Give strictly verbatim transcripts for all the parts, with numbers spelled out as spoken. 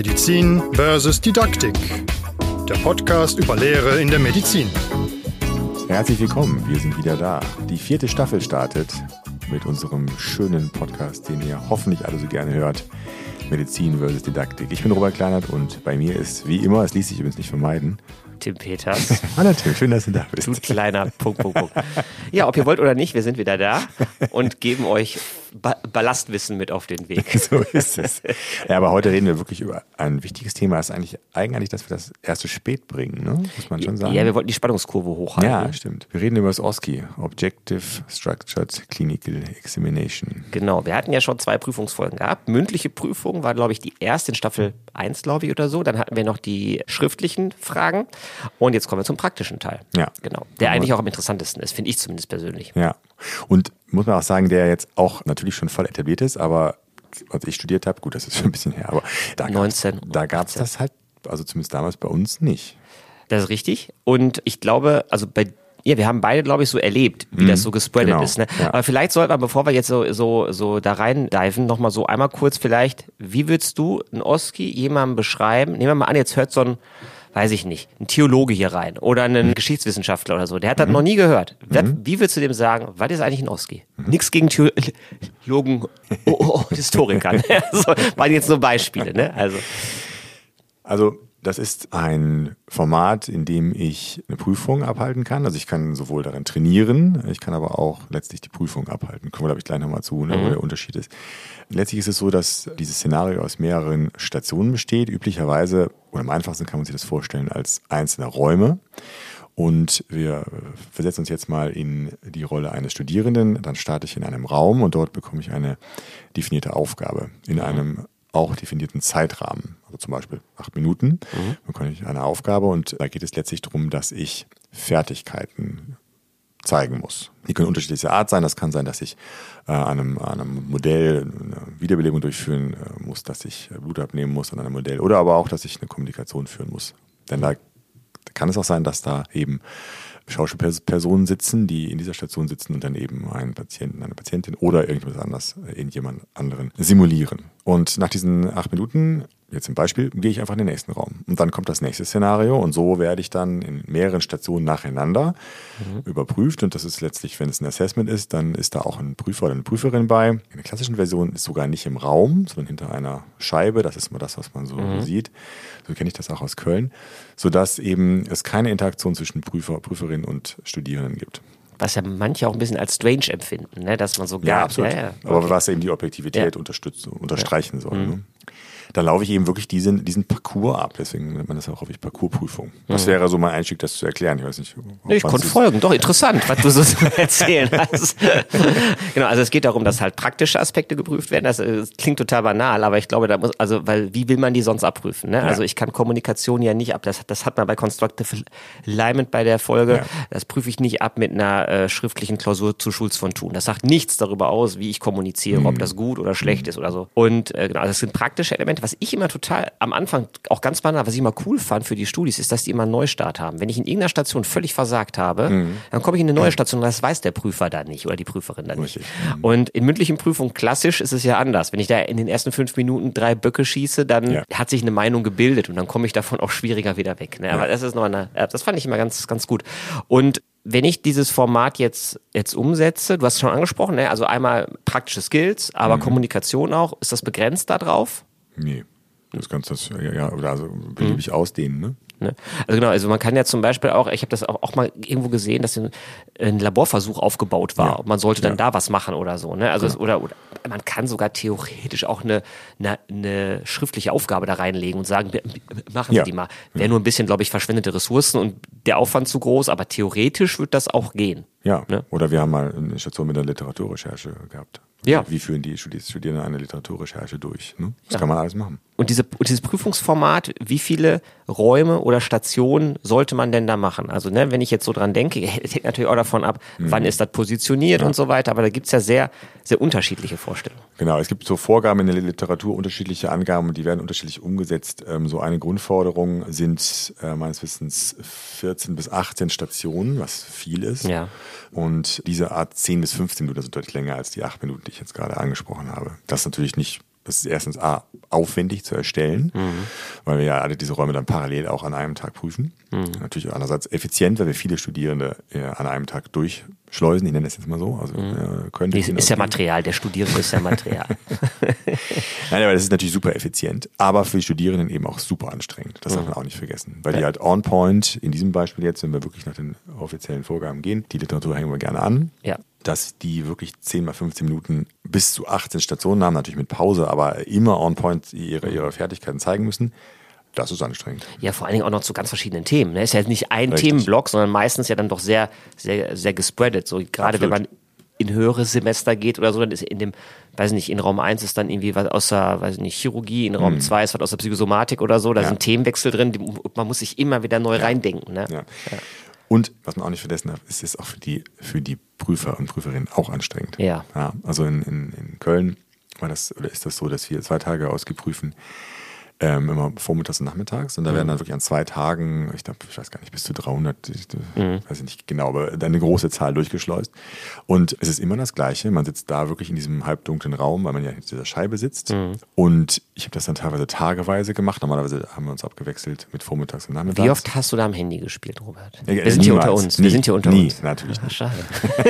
Medizin versus Didaktik. Der Podcast über Lehre in der Medizin. Herzlich willkommen, wir sind wieder da. Die vierte Staffel startet mit unserem schönen Podcast, den ihr hoffentlich alle so gerne hört. Medizin versus Didaktik. Ich bin Robert Kleinert und bei mir ist, wie immer, es ließ sich übrigens nicht vermeiden, Tim Peters. Hallo Tim, schön, dass du da bist. Du kleiner Punkt, Punkt, Punkt. Ja, ob ihr wollt oder nicht, wir sind wieder da und geben euch ba- Ballastwissen mit auf den Weg. So ist es. Ja, aber heute reden wir wirklich über ein wichtiges Thema. Es ist eigentlich eigenartig, dass wir das erst so spät bringen, ne? Muss man schon sagen. Ja, wir wollten die Spannungskurve hochhalten. Ja, stimmt. Wir reden über das O S C I, Objective Structured Clinical Examination. Genau, wir hatten ja schon zwei Prüfungsfolgen gehabt. Mündliche Prüfung war, glaube ich, die erste in Staffel eins, glaube ich, oder so. Dann hatten wir noch die schriftlichen Fragen. Und jetzt kommen wir zum praktischen Teil. Ja. Genau. Der eigentlich auch am interessantesten ist, finde ich zumindest persönlich. Ja. Und muss man auch sagen, der jetzt auch natürlich schon voll etabliert ist, aber als ich studiert habe, gut, das ist schon ein bisschen her, aber da neunzehn da gab es das halt, also zumindest damals bei uns nicht. Das ist richtig. Und ich glaube, also bei Ja, wir haben beide, glaube ich, so erlebt, wie mhm, das so gespreadet genau, ist. Ne? Ja. Aber vielleicht sollten wir, bevor wir jetzt so so so da rein diven, nochmal so einmal kurz vielleicht, wie würdest du ein O S C I jemandem beschreiben? Nehmen wir mal an, jetzt hört so ein, weiß ich nicht, ein Theologe hier rein oder ein mhm. Geschichtswissenschaftler oder so, der hat das mhm. noch nie gehört. Mhm. Wie würdest du dem sagen, was ist eigentlich ein O S C I? Mhm. Nichts gegen Theologen oh, oh, oh, Historikern. So, waren jetzt nur Beispiele. Ne? Also, also das ist ein Format, in dem ich eine Prüfung abhalten kann. Also ich kann sowohl darin trainieren, ich kann aber auch letztlich die Prüfung abhalten. Kommen wir, glaube ich, gleich nochmal zu, ne, mhm. wo der Unterschied ist. Letztlich ist es so, dass dieses Szenario aus mehreren Stationen besteht. Üblicherweise, oder am einfachsten kann man sich das vorstellen als einzelne Räume. Und wir versetzen uns jetzt mal in die Rolle eines Studierenden. Dann starte ich in einem Raum und dort bekomme ich eine definierte Aufgabe in einem auch definierten Zeitrahmen, also zum Beispiel acht Minuten, mhm. bekomme ich eine Aufgabe und da geht es letztlich darum, dass ich Fertigkeiten zeigen muss. Die können unterschiedlicher Art sein. Das kann sein, dass ich äh, an, einem, an einem Modell eine Wiederbelebung durchführen äh, muss, dass ich Blut abnehmen muss an einem Modell oder aber auch, dass ich eine Kommunikation führen muss. Denn da kann es auch sein, dass da eben Schauspielpersonen sitzen, die in dieser Station sitzen und dann eben einen Patienten, eine Patientin oder irgendwas anderes, irgendjemand anderen simulieren. Und nach diesen acht Minuten, jetzt im Beispiel, gehe ich einfach in den nächsten Raum. Und dann kommt das nächste Szenario und so werde ich dann in mehreren Stationen nacheinander mhm. überprüft. Und das ist letztlich, wenn es ein Assessment ist, dann ist da auch ein Prüfer oder eine Prüferin bei. In der klassischen Version ist sogar nicht im Raum, sondern hinter einer Scheibe. Das ist mal das, was man so mhm. sieht. So kenne ich das auch aus Köln. Sodass eben es keine Interaktion zwischen Prüfer, Prüferin und Studierenden gibt. Was ja manche auch ein bisschen als strange empfinden, ne? Dass man so gar ja, absolut. Ja, ja. Aber okay. was eben die Objektivität ja. unterstützt, unterstreichen ja. soll. Mhm. Ne? Dann laufe ich eben wirklich diesen, diesen Parcours ab. Deswegen nennt man das auch häufig Parcoursprüfung. Das mhm. wäre so mein Einstieg, das zu erklären. Ich weiß nicht. Nee, ich konnte folgen. Doch, interessant, was du so erzählen hast. Genau, also es geht darum, dass halt praktische Aspekte geprüft werden. Das, das klingt total banal, aber ich glaube, da muss, also, weil, wie will man die sonst abprüfen? Ne? Ja. Also ich kann Kommunikation ja nicht ab. Das, das hat man bei Constructive Alignment bei der Folge. Ja. Das prüfe ich nicht ab mit einer äh, schriftlichen Klausur zu Schulz von Thun. Das sagt nichts darüber aus, wie ich kommuniziere, mhm. ob das gut oder schlecht mhm. ist oder so. Und äh, genau, also das sind praktische Elemente. Was ich immer total am Anfang auch ganz banal, was ich immer cool fand für die Studis, ist, dass die immer einen Neustart haben. Wenn ich in irgendeiner Station völlig versagt habe, mhm. dann komme ich in eine neue Station und das weiß der Prüfer da nicht oder die Prüferin da nicht. Mhm. Und in mündlichen Prüfungen klassisch ist es ja anders. Wenn ich da in den ersten fünf Minuten drei Böcke schieße, dann ja. hat sich eine Meinung gebildet und dann komme ich davon auch schwieriger wieder weg. Ne? Aber ja. das ist noch eine, das fand ich immer ganz, ganz gut. Und wenn ich dieses Format jetzt, jetzt umsetze, du hast es schon angesprochen, ne? Also einmal praktische Skills, aber mhm. Kommunikation auch, ist das begrenzt da drauf? Nee. Das kannst du ja, ja, oder also beliebig mhm. ausdehnen, ne? Ne? Also genau, also man kann ja zum Beispiel auch, ich habe das auch, auch mal irgendwo gesehen, dass ein, ein Laborversuch aufgebaut war. Ja. Man sollte dann ja. da was machen oder so. Ne? Also ja. es, oder, oder man kann sogar theoretisch auch eine, eine, eine schriftliche Aufgabe da reinlegen und sagen, machen Sie ja. die mal. Wäre ja. nur ein bisschen, glaube ich, verschwendete Ressourcen und der Aufwand zu groß, aber theoretisch wird das auch gehen. Ja, ne? Oder wir haben mal eine Station mit einer Literaturrecherche gehabt. Ja. Wie führen die Studierenden eine Literaturrecherche durch? Ne? Das ja. kann man alles machen. Und, diese, und dieses Prüfungsformat, wie viele Räume oder Stationen sollte man denn da machen? Also ne, wenn ich jetzt so dran denke, das hängt natürlich auch davon ab, mhm. wann ist das positioniert ja. und so weiter, aber da gibt's ja sehr, sehr unterschiedliche Vorstellungen. Genau, es gibt so Vorgaben in der Literatur, unterschiedliche Angaben und die werden unterschiedlich umgesetzt. Ähm, so eine Grundforderung sind äh, meines Wissens vierzehn bis achtzehn Stationen, was viel ist. Ja. Und diese Art zehn bis fünfzehn Minuten sind deutlich länger als die acht Minuten, die ich jetzt gerade angesprochen habe. Das ist natürlich nicht Das ist erstens A, aufwendig zu erstellen, mhm. weil wir ja alle diese Räume dann parallel auch an einem Tag prüfen. Mhm. Natürlich einerseits effizient, weil wir viele Studierende äh, an einem Tag durchschleusen. Ich nenne das jetzt mal so. Also, mhm. äh, können ist, ist ja Material, der Studierende ist ja Material. Nein, aber das ist natürlich super effizient, aber für die Studierenden eben auch super anstrengend. Das mhm. darf man auch nicht vergessen. Weil ja. die halt on point, in diesem Beispiel jetzt, wenn wir wirklich nach den offiziellen Vorgaben gehen, die Literatur hängen wir gerne an. Ja. Dass die wirklich zehn mal fünfzehn Minuten bis zu achtzehn Stationen haben, natürlich mit Pause, aber immer on point ihre, ihre Fertigkeiten zeigen müssen. Das ist anstrengend. Ja, vor allen Dingen auch noch zu ganz verschiedenen Themen. Ne? Ist ja nicht ein Richtig. Themenblock, sondern meistens ja dann doch sehr, sehr, sehr gespreadet. So gerade wenn man in höhere Semester geht oder so, dann ist in dem, weiß nicht, in Raum eins ist dann irgendwie was aus der, weiß nicht, Chirurgie, in Raum zwei hm. ist was aus der Psychosomatik oder so, da ja. sind Themenwechsel drin, die, man muss sich immer wieder neu ja. reindenken. Ne? Ja. Ja. Und was man auch nicht vergessen darf, ist es auch für die, für die Prüfer und Prüferinnen auch anstrengend. Ja. ja also in, in, in Köln war das, oder ist das so, dass wir zwei Tage ausgeprüfen, ähm, immer vormittags und nachmittags. Und da mhm. werden dann wirklich an zwei Tagen, ich glaube, ich weiß gar nicht, bis zu dreihundert, ich mhm. weiß ich nicht genau, aber dann eine große Zahl durchgeschleust. Und es ist immer das Gleiche. Man sitzt da wirklich in diesem halbdunklen Raum, weil man ja hinter dieser Scheibe sitzt. Mhm. Und ich habe das dann teilweise tageweise gemacht. Normalerweise haben wir uns abgewechselt mit vormittags und nachmittags. Wie oft hast du da am Handy gespielt, Robert? Ja, wir sind hier unter uns. Nie, wir sind hier unter nie, uns. Natürlich Ach, nicht. schade.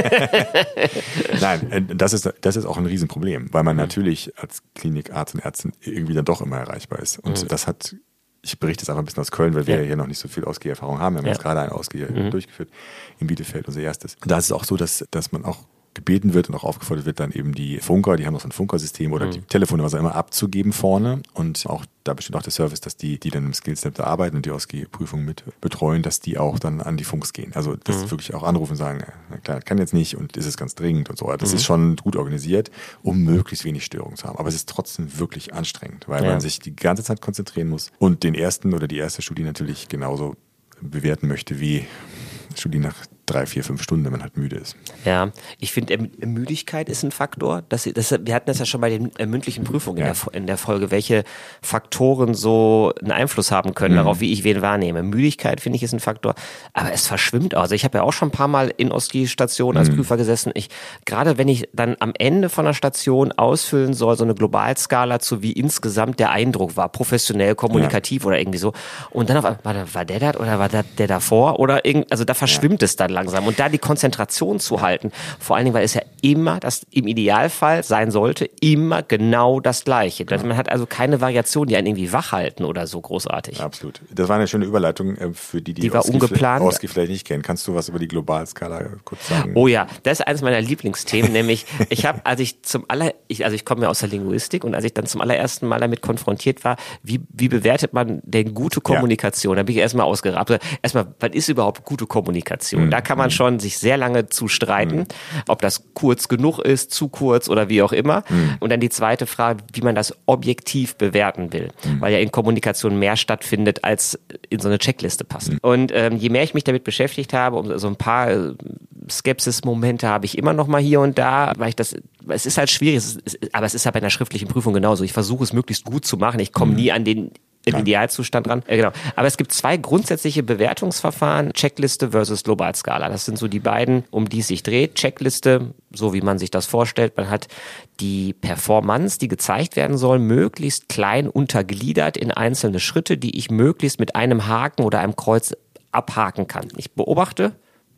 Nein, das ist, das ist auch ein Riesenproblem, weil man mhm. natürlich als Klinikarzt und Ärztin irgendwie dann doch immer erreichbar ist. Und mhm. das hat, ich berichte jetzt einfach ein bisschen aus Köln, weil wir ja hier noch nicht so viel Ausgeherfahrung haben. Wir haben ja. jetzt gerade eine Ausgehe mhm. durchgeführt in Bielefeld, unser erstes. Da ist es auch so, dass, dass man auch gebeten wird und auch aufgefordert wird, dann eben die Funker, die haben noch so ein Funkersystem oder mhm. die Telefone, was auch immer, abzugeben vorne. Und auch da besteht auch der Service, dass die, die dann im Skillstep da arbeiten und die Ausgehprüfung mit betreuen, dass die auch dann an die Funks gehen. Also dass mhm. sie wirklich auch anrufen und sagen, na klar, kann jetzt nicht und ist es ganz dringend und so. Das mhm. ist schon gut organisiert, um möglichst wenig Störungen zu haben. Aber es ist trotzdem wirklich anstrengend, weil ja. man sich die ganze Zeit konzentrieren muss und den ersten oder die erste Studie natürlich genauso bewerten möchte wie Studie nach drei, vier, fünf Stunden, wenn man halt müde ist. Ja, ich finde, Müdigkeit ist ein Faktor. Das, das, wir hatten das ja schon bei den äh, mündlichen Prüfungen ja. in, der, in der Folge, welche Faktoren so einen Einfluss haben können mhm. darauf, wie ich wen wahrnehme. Müdigkeit, finde ich, ist ein Faktor, aber es verschwimmt auch. Also ich habe ja auch schon ein paar Mal in Oski-Station als mhm. Prüfer gesessen. Ich, gerade wenn ich dann am Ende von der Station ausfüllen soll, so eine Globalskala zu wie insgesamt der Eindruck war, professionell, kommunikativ ja. oder irgendwie so. Und dann auf einmal, war, war der das oder war das der davor? Oder irgend, also da verschwimmt ja. es dann langsam. Und da die Konzentration zu halten, vor allen Dingen, weil es ja immer, das im Idealfall sein sollte, immer genau das Gleiche. Ja. Man hat also keine Variation, die einen irgendwie wach halten oder so großartig. Absolut. Das war eine schöne Überleitung für die, die, die war ungeplant. Oski vielleicht nicht kennen. Kannst du was über die Globalskala kurz sagen? Oh ja, das ist eines meiner Lieblingsthemen, nämlich ich habe, als ich zum aller, ich, also ich komme ja aus der Linguistik und als ich dann zum allerersten Mal damit konfrontiert war, wie, wie bewertet man denn gute Kommunikation? Ja. Da bin ich erstmal ausgerappt. Erstmal, was ist überhaupt gute Kommunikation? Mhm. Da kann man schon sich sehr lange zu streiten, mhm. ob das kurz genug ist, zu kurz oder wie auch immer. Mhm. Und dann die zweite Frage, wie man das objektiv bewerten will, mhm. weil ja in Kommunikation mehr stattfindet, als in so eine Checkliste passt. Mhm. Und ähm, je mehr ich mich damit beschäftigt habe, um so ein paar äh, Skepsis-Momente habe ich immer noch mal hier und da, weil ich das, es ist halt schwierig, es ist, aber es ist ja bei einer schriftlichen Prüfung genauso. Ich versuche es möglichst gut zu machen. Ich komme mhm. nie an den im Idealzustand dran. Äh, genau. Aber es gibt zwei grundsätzliche Bewertungsverfahren, Checkliste versus Globalskala. Das sind so die beiden, um die es sich dreht. Checkliste, so wie man sich das vorstellt. Man hat die Performance, die gezeigt werden soll, möglichst klein untergliedert in einzelne Schritte, die ich möglichst mit einem Haken oder einem Kreuz abhaken kann. Ich beobachte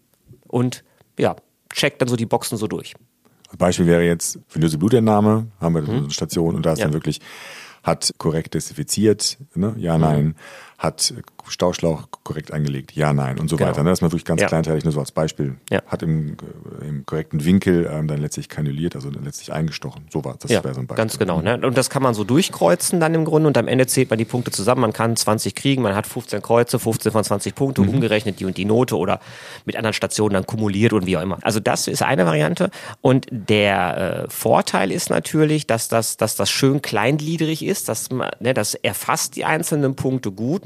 und ja, check dann so die Boxen so durch. Beispiel wäre jetzt venöse Blutentnahme, haben wir mhm. eine Station und da ist ja. dann wirklich hat korrekt desinfiziert, ne? Ja, nein, mhm. hat Stauschlauch korrekt eingelegt, ja, nein und so genau. weiter. Ne? Das ist mal wirklich ganz ja. kleinteilig, nur so als Beispiel. Ja. Hat im, im korrekten Winkel ähm, dann letztlich kanuliert, also dann letztlich eingestochen. So war das. Ja, wäre so ein Beispiel. Ganz genau. Ne? Und das kann man so durchkreuzen dann im Grunde und am Ende zählt man die Punkte zusammen. Man kann zwanzig kriegen, man hat fünfzehn Kreuze, fünfzehn von zwanzig Punkte, mhm. umgerechnet die und die Note oder mit anderen Stationen dann kumuliert und wie auch immer. Also das ist eine Variante und der äh, Vorteil ist natürlich, dass das, dass das schön kleingliedrig ist, dass man, ne, das erfasst die einzelnen Punkte gut,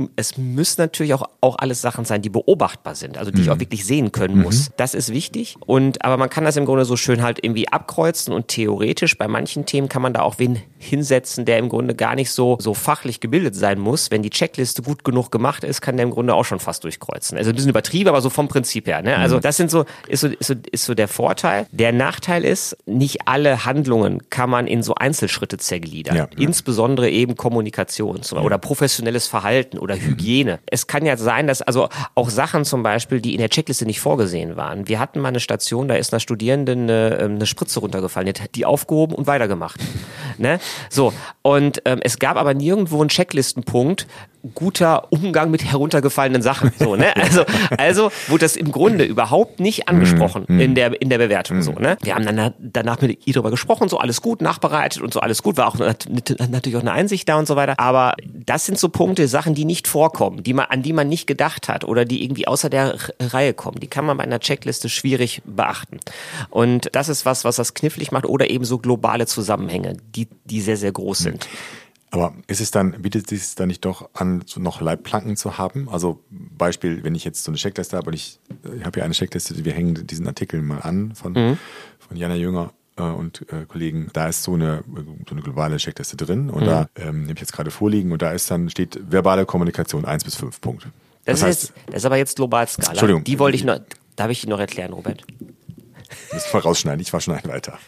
es müssen natürlich auch, auch alles Sachen sein, die beobachtbar sind, also die mhm. ich auch wirklich sehen können mhm. muss. Das ist wichtig. Und aber man kann das im Grunde so schön halt irgendwie abkreuzen und theoretisch bei manchen Themen kann man da auch wen hinsetzen, der im Grunde gar nicht so, so fachlich gebildet sein muss. Wenn die Checkliste gut genug gemacht ist, kann der im Grunde auch schon fast durchkreuzen. Also ein bisschen übertrieben, aber so vom Prinzip her. Ne? Also das sind so ist, so, ist so, ist so der Vorteil. Der Nachteil ist, nicht alle Handlungen kann man in so Einzelschritte zergliedern. Ja, ja. Insbesondere eben Kommunikation ja. oder professionelles Verhalten oder Hygiene. Mhm. Es kann ja sein, dass also auch Sachen zum Beispiel, die in der Checkliste nicht vorgesehen waren. Wir hatten mal eine Station, da ist einer Studierenden eine, eine Spritze runtergefallen, die hat die aufgehoben und weitergemacht. Ne? So, und ähm, es gab aber nirgendwo einen Checklistenpunkt, guter Umgang mit heruntergefallenen Sachen. So, ne? Also, also wurde das im Grunde überhaupt nicht angesprochen mm, mm. in der in der Bewertung. Mm. So, ne? Wir haben dann danach mit ihr darüber gesprochen, so alles gut, nachbereitet und so alles gut, war auch natürlich auch eine Einsicht da und so weiter. Aber das sind so Punkte, Sachen, die nicht vorkommen, die man, an die man nicht gedacht hat oder die irgendwie außer der Reihe kommen. Die kann man bei einer Checkliste schwierig beachten. Und das ist was, was das knifflig macht oder eben so globale Zusammenhänge, die die sehr, sehr groß sind. Aber ist es dann, bietet es sich dann nicht doch an, so noch Leitplanken zu haben? Also Beispiel, wenn ich jetzt so eine Checkliste habe und ich, ich habe ja eine Checkliste, wir hängen diesen Artikel mal an von, mhm. von Jana Jünger äh, und äh, Kollegen, da ist so eine, so eine globale Checkliste drin und mhm. da ähm, nehme ich jetzt gerade vorliegen und da ist dann, steht verbale Kommunikation eins bis fünf Punkte. Das, das, heißt, ist, jetzt, das ist aber jetzt Globalskala. Entschuldigung. Die wollte ich noch, darf ich noch erklären, Robert? Das voll rausschneiden, ich war schon ein weiter.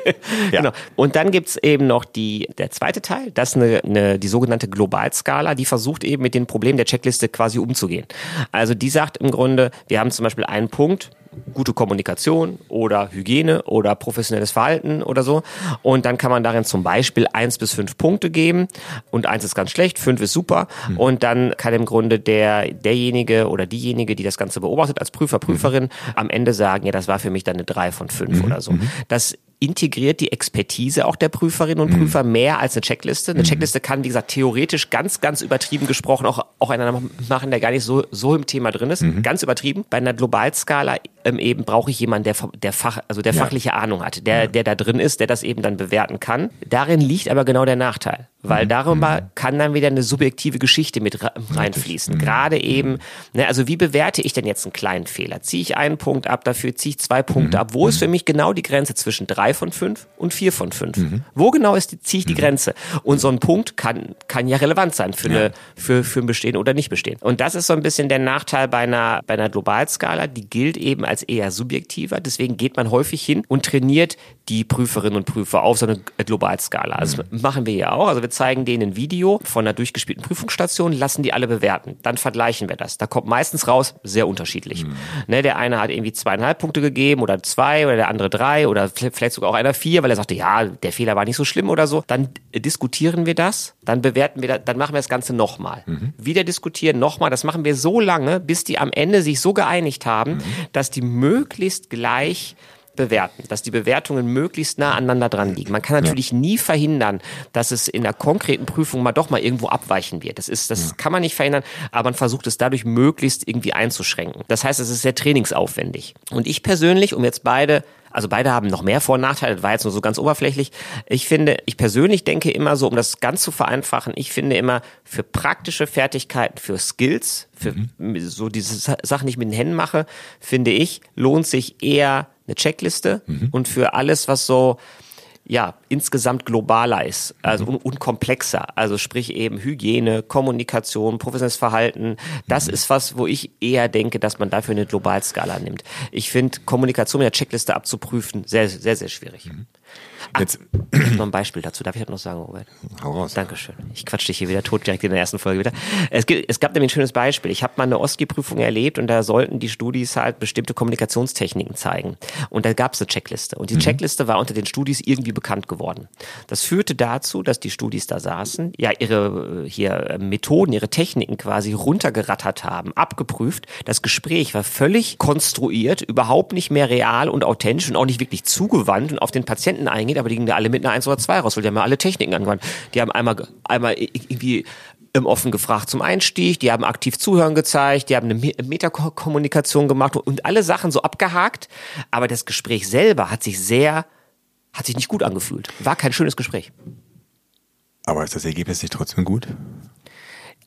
Ja. Genau. Und dann gibt's eben noch die, der zweite Teil, das ist eine, eine, die sogenannte Globalskala, die versucht eben mit den Problemen der Checkliste quasi umzugehen. Also die sagt im Grunde, wir haben zum Beispiel einen Punkt, gute Kommunikation oder Hygiene oder professionelles Verhalten oder so. Und dann kann man darin zum Beispiel eins bis fünf Punkte geben und eins ist ganz schlecht, fünf ist super. Mhm. Und dann kann im Grunde der derjenige oder diejenige, die das Ganze beobachtet, als Prüfer, Prüferin, mhm. am Ende sagen, ja, das war für mich dann eine drei von fünf mhm. oder so. Mhm. Das integriert die Expertise auch der Prüferinnen und Prüfer mhm. mehr als eine Checkliste. Eine mhm. Checkliste kann, wie gesagt, theoretisch ganz, ganz übertrieben gesprochen auch, auch einer machen, der gar nicht so, so im Thema drin ist. Mhm. Ganz übertrieben. Bei einer Globalskala ähm, eben brauche ich jemanden, der, der Fach, also der ja. fachliche Ahnung hat, der, ja. der da drin ist, der das eben dann bewerten kann. Darin liegt aber genau der Nachteil. Weil mhm. darüber mhm. kann dann wieder eine subjektive Geschichte mit reinfließen. Mhm. Gerade eben, ne, also wie bewerte ich denn jetzt einen kleinen Fehler? Ziehe ich einen Punkt ab, dafür ziehe ich zwei Punkte mhm. ab. Wo ist für mich genau die Grenze zwischen drei von fünf und vier von fünf? Mhm. Wo genau ist die, ziehe ich die mhm. Grenze? Und so ein Punkt kann, kann ja relevant sein für, ja. eine, für, für ein Bestehen oder nicht Bestehen. Und das ist so ein bisschen der Nachteil bei einer, bei einer Globalskala. Die gilt eben als eher subjektiver. Deswegen geht man häufig hin und trainiert die Prüferinnen und Prüfer auf so eine Globalskala. Also das machen wir ja auch. Also wir zeigen denen ein Video von einer durchgespielten Prüfungsstation, lassen die alle bewerten. Dann vergleichen wir das. Da kommt meistens raus, sehr unterschiedlich. Mhm. Ne, der eine hat irgendwie zweieinhalb Punkte gegeben oder zwei oder der andere drei oder vielleicht sogar auch einer vier, weil er sagte, ja, der Fehler war nicht so schlimm oder so. Dann diskutieren wir das, dann bewerten wir das, dann machen wir das Ganze nochmal. Mhm. Wieder diskutieren, nochmal. Das machen wir so lange, bis die am Ende sich so geeinigt haben, mhm. dass die möglichst gleich bewerten, dass die Bewertungen möglichst nah aneinander dran liegen. Man kann natürlich ja. nie verhindern, dass es in der konkreten Prüfung mal doch mal irgendwo abweichen wird. Das ist, das ja. kann man nicht verhindern, aber man versucht es dadurch möglichst irgendwie einzuschränken. Das heißt, es ist sehr trainingsaufwendig. Und ich persönlich, um jetzt beide Also beide haben noch mehr Vor- und Nachteile, das war jetzt nur so ganz oberflächlich. Ich finde, ich persönlich denke immer so, um das ganz zu vereinfachen, ich finde immer für praktische Fertigkeiten, für Skills, für mhm. so diese Sachen, die ich mit den Händen mache, finde ich, lohnt sich eher eine Checkliste mhm. und für alles, was so ja, insgesamt globaler ist, also und, und komplexer, also sprich eben Hygiene, Kommunikation, professionelles Verhalten, das mhm. ist was, wo ich eher denke, dass man dafür eine Globalskala nimmt. Ich finde, Kommunikation mit der Checkliste abzuprüfen, sehr, sehr, sehr schwierig. Mhm. Ach, jetzt noch ein Beispiel dazu. Darf ich das noch sagen, Robert? Hau raus. Dankeschön. Ich quatsch dich hier wieder tot, direkt in der ersten Folge wieder. Es, gibt, es gab nämlich ein schönes Beispiel. Ich habe mal eine OSCE-Prüfung erlebt und da sollten die Studis halt bestimmte Kommunikationstechniken zeigen. Und da gab es eine Checkliste. Und die mhm. Checkliste war unter den Studis irgendwie bekannt geworden. Das führte dazu, dass die Studis da saßen, ja ihre hier Methoden, ihre Techniken quasi runtergerattert haben, abgeprüft. Das Gespräch war völlig konstruiert, überhaupt nicht mehr real und authentisch und auch nicht wirklich zugewandt und auf den Patienten eingeht, aber die gingen da alle mit einer eins oder zwei raus, weil die haben ja alle Techniken angewandt. Die haben einmal, einmal irgendwie im Offen gefragt zum Einstieg, die haben aktiv Zuhören gezeigt, die haben eine Metakommunikation gemacht und alle Sachen so abgehakt, aber das Gespräch selber hat sich sehr, hat sich nicht gut angefühlt. War kein schönes Gespräch. Aber ist das Ergebnis nicht trotzdem gut?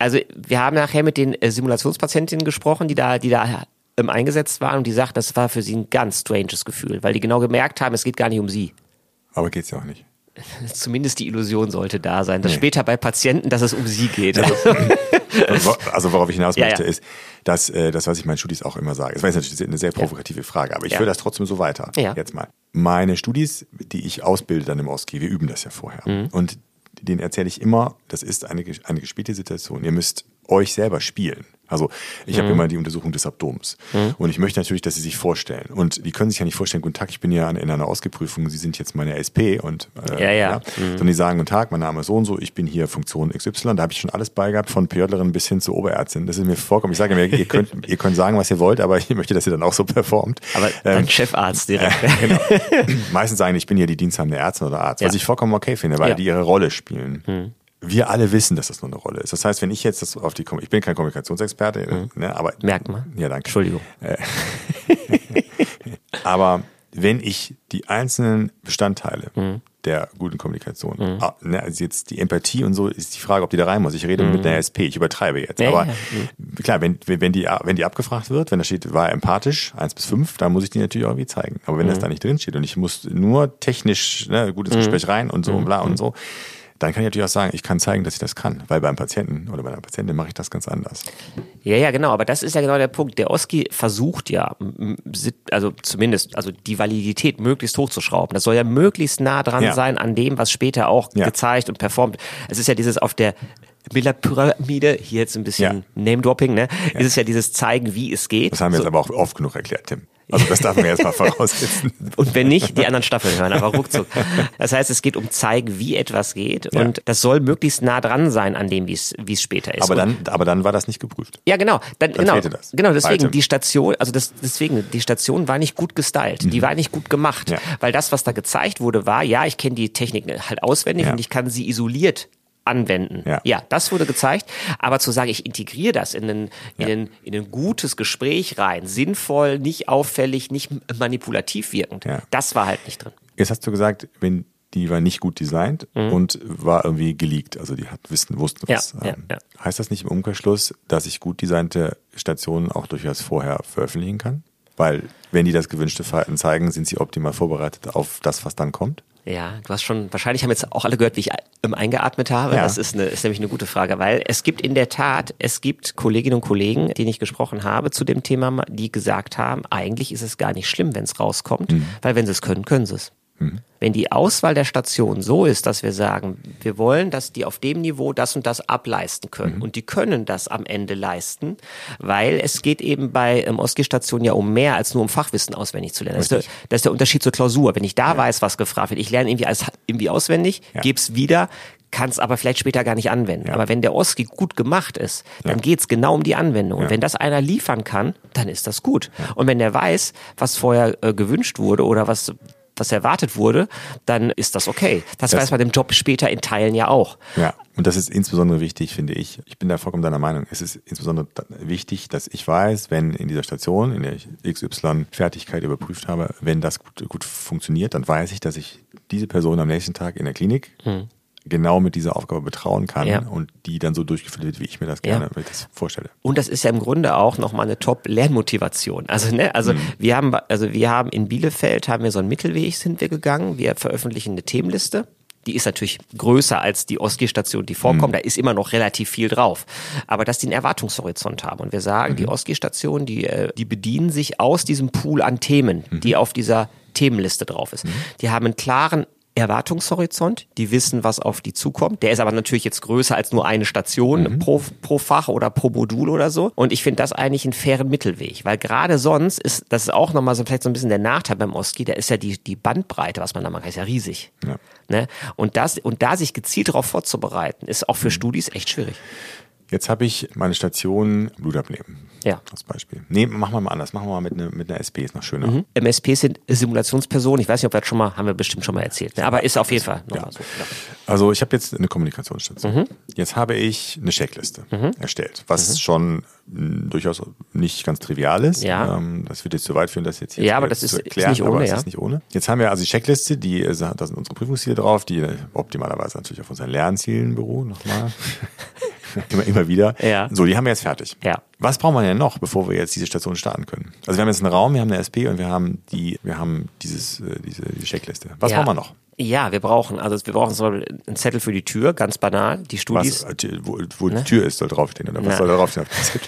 Also wir haben nachher mit den äh, Simulationspatientinnen gesprochen, die da, die da ähm, eingesetzt waren und die sagten, das war für sie ein ganz stranges Gefühl, weil die genau gemerkt haben, es geht gar nicht um sie. Aber geht's ja auch nicht. Zumindest die Illusion sollte da sein, dass Nee. später bei Patienten, dass es um sie geht. Also, also worauf ich hinaus Ja, möchte, ja. ist, dass äh, das, was ich meinen Studis auch immer sage, das war jetzt natürlich eine sehr provokative Frage, aber ich Ja. führe das trotzdem so weiter. Ja. Jetzt mal. Meine Studis, die ich ausbilde dann im Oski, wir üben das ja vorher. Mhm. Und denen erzähle ich immer, das ist eine, eine gespielte Situation. Ihr müsst euch selber spielen. Also ich habe Mhm. immer die Untersuchung des Abdomens. Mhm. Und ich möchte natürlich, dass sie sich vorstellen. Und die können sich ja nicht vorstellen, guten Tag, ich bin ja in einer Ausgeprüfung, Sie sind jetzt meine S P. Und, äh, Ja, ja. Mhm. Sondern die sagen, guten Tag, mein Name ist so und so, ich bin hier Funktion X Y. Da habe ich schon alles beigehabt, von PJlerin bis hin zur Oberärztin. Das ist mir vollkommen, ich sage mir, ihr könnt, ihr könnt sagen, was ihr wollt, aber ich möchte, dass ihr dann auch so performt. Aber dann Chefarzt direkt. Äh, genau. Meistens sagen, ich bin hier die diensthabende Ärztin oder Arzt, Ja. was ich vollkommen okay finde, weil Ja. die ihre Rolle spielen. Wir alle wissen, dass das nur eine Rolle ist. Das heißt, wenn ich jetzt das auf die, Kom- ich bin kein Kommunikationsexperte, ne, aber Merkt man. Ja, danke. Entschuldigung. Aber wenn ich die einzelnen Bestandteile der guten Kommunikation, ah, ne, also jetzt die Empathie und so, ist die Frage, ob die da rein muss. Ich rede mit einer S P, ich übertreibe jetzt. Ja, aber ja. klar, wenn, wenn, die, wenn die abgefragt wird, wenn da steht, war empathisch, eins bis fünf, dann muss ich die natürlich auch irgendwie zeigen. Aber wenn das da nicht drin steht und ich muss nur technisch ne, gut ins Gespräch rein und so und bla und so, dann kann ich natürlich auch sagen, ich kann zeigen, dass ich das kann. Weil beim Patienten oder bei einer Patientin mache ich das ganz anders. Ja, ja, genau, aber das ist ja genau der Punkt. Der Oski versucht ja, m- sit- also zumindest, also die Validität möglichst hochzuschrauben. Das soll ja möglichst nah dran Ja. sein an dem, was später auch Ja. gezeigt und performt. Es ist ja dieses auf der Miller-Pyramide, hier jetzt ein bisschen Ja. Name-Dropping, ne? Ist es ja dieses Zeigen, wie es geht. Das haben wir So. jetzt aber auch oft genug erklärt, Tim. Also das darf man jetzt mal voraussetzen. Und wenn nicht, die anderen Staffeln hören, aber ruckzuck. Das heißt, es geht um zeigen, wie etwas geht Ja. und das soll möglichst nah dran sein an dem, wie es wie es später ist. Aber Und dann, aber dann war das nicht geprüft. Ja, genau. Dann, genau, fehlte das. genau. Deswegen Item. die Station, also das, deswegen die Station war nicht gut gestylt. Die war nicht gut gemacht, Ja. weil das, was da gezeigt wurde, war, ja, ich kenne die Techniken halt auswendig Ja. und ich kann sie isoliert anwenden. Ja. ja, das wurde gezeigt. Aber zu sagen, ich integriere das in ein, in, Ja. ein, in ein gutes Gespräch rein, sinnvoll, nicht auffällig, nicht manipulativ wirkend, Ja. das war halt nicht drin. Jetzt hast du gesagt, wenn die war nicht gut designt und war irgendwie geleakt. Also die hat wissen, wussten Ja, was. ja, ähm, ja. Heißt das nicht im Umkehrschluss, dass ich gut designte Stationen auch durchaus vorher veröffentlichen kann? Weil wenn die das gewünschte Verhalten zeigen, sind sie optimal vorbereitet auf das, was dann kommt? Ja, du hast schon, wahrscheinlich haben jetzt auch alle gehört, wie ich ähm, eingeatmet habe. Ja. Das ist, eine, ist nämlich eine gute Frage, weil es gibt in der Tat, es gibt Kolleginnen und Kollegen, denen ich gesprochen habe zu dem Thema, die gesagt haben, eigentlich ist es gar nicht schlimm, wenn es rauskommt, Mhm. weil wenn sie es können, können sie es. Wenn die Auswahl der Station so ist, dass wir sagen, wir wollen, dass die auf dem Niveau das und das ableisten können Mhm. und die können das am Ende leisten, weil es geht eben bei ähm, Oski-Stationen ja um mehr als nur um Fachwissen auswendig zu lernen. Das ist, der, Richtig. das ist der Unterschied zur Klausur. Wenn ich da weiß, was gefragt wird, ich lerne irgendwie alles irgendwie auswendig, Ja. gebe es wieder, kann es aber vielleicht später gar nicht anwenden. Ja. Aber wenn der Oski gut gemacht ist, dann Ja. geht's genau um die Anwendung. Und Ja. wenn das einer liefern kann, dann ist das gut. Und wenn der weiß, was vorher äh, gewünscht wurde oder was was erwartet wurde, dann ist das okay. Das, Das- weiß man im Job später in Teilen ja auch. Ja, und das ist insbesondere wichtig, finde ich. Ich bin da vollkommen deiner Meinung. Es ist insbesondere da- wichtig, dass ich weiß, wenn in dieser Station, in der ich X Y Fertigkeit überprüft habe, wenn das gut, gut funktioniert, dann weiß ich, dass ich diese Person am nächsten Tag in der Klinik genau mit dieser Aufgabe betrauen kann Ja. und die dann so durchgeführt wird, wie ich mir das Ja. gerne wie ich das vorstelle. Und das ist ja im Grunde auch nochmal eine Top-Lernmotivation. Also, ne, also wir haben, also wir haben in Bielefeld haben wir so einen Mittelweg sind wir gegangen. Wir veröffentlichen eine Themenliste. Die ist natürlich größer als die Oski-Station, die vorkommt. Da ist immer noch relativ viel drauf. Aber dass die einen Erwartungshorizont haben. Und wir sagen, die Oski-Station, die, äh, die bedienen sich aus diesem Pool an Themen, die auf dieser Themenliste drauf ist. Die haben einen klaren Erwartungshorizont, die wissen, was auf die zukommt. Der ist aber natürlich jetzt größer als nur eine Station Mhm. pro, pro Fach oder pro Modul oder so. Und ich finde das eigentlich einen fairen Mittelweg, weil gerade sonst ist, das ist auch nochmal so vielleicht so ein bisschen der Nachteil beim Oski, da ist ja die, die Bandbreite, was man da macht, ist ja riesig. Ja. Ne? Und das, und da sich gezielt darauf vorzubereiten, ist auch für Mhm. Studis echt schwierig. Jetzt habe ich meine Station Blut abnehmen. Ja. Als Beispiel. Nee, machen wir mal anders. Machen wir mal mit, ne, mit einer S P, ist noch schöner. Mhm. M S Ps sind Simulationspersonen. Ich weiß nicht, ob wir das schon mal, haben wir bestimmt schon mal erzählt. Ne? Aber ist auf jeden Fall nochmal Ja. so. Ja. Also ich habe jetzt eine Kommunikationsstation. Mhm. Jetzt habe ich eine Checkliste erstellt, was schon mh, durchaus nicht ganz trivial ist. Ja. Ähm, das wird jetzt zu weit führen, das jetzt hier Ja, zu, aber das zu ist- ist erklären, nicht ohne, aber es ja. ist nicht ohne. Jetzt haben wir also die Checkliste, die, äh, da sind unsere Prüfungsziele drauf, die äh, optimalerweise natürlich auf unseren Lernzielen beruhen, nochmal. immer, immer wieder. Ja. So, die haben wir jetzt fertig. Ja. Was brauchen wir denn noch, bevor wir jetzt diese Station starten können? Also wir haben jetzt einen Raum, wir haben eine S P und wir haben die, wir haben dieses, äh, diese, diese Checkliste. Was Ja. brauchen wir noch? Ja, wir brauchen, also wir brauchen so einen Zettel für die Tür, ganz banal. Die Studis. Was, äh, wo wo ne? die Tür ist, soll draufstehen, oder was Na. soll da draufstehen?